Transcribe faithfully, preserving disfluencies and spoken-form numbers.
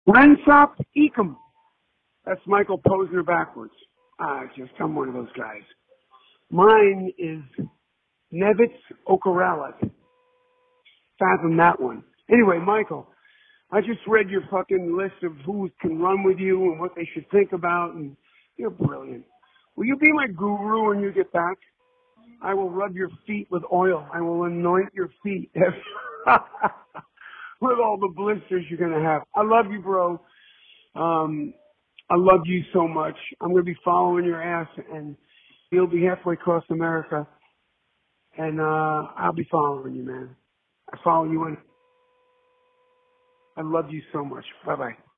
Rensop Ecom. That's Michael Posner backwards. Ah, just I'm one of those guys. Mine is Nevitz Okarala. Fathom that one. Anyway, Michael, I just read your fucking list of who can run with you and what they should think about, and you're brilliant. Will you be my guru when you get back? I will rub your feet with oil. I will anoint your feet with all the blisters you're going to have. I love you, bro. Um, I love you so much. I'm going to be following your ass, and you'll be halfway across America, and uh, I'll be following you, man. I follow you, and I love you so much. Bye-bye.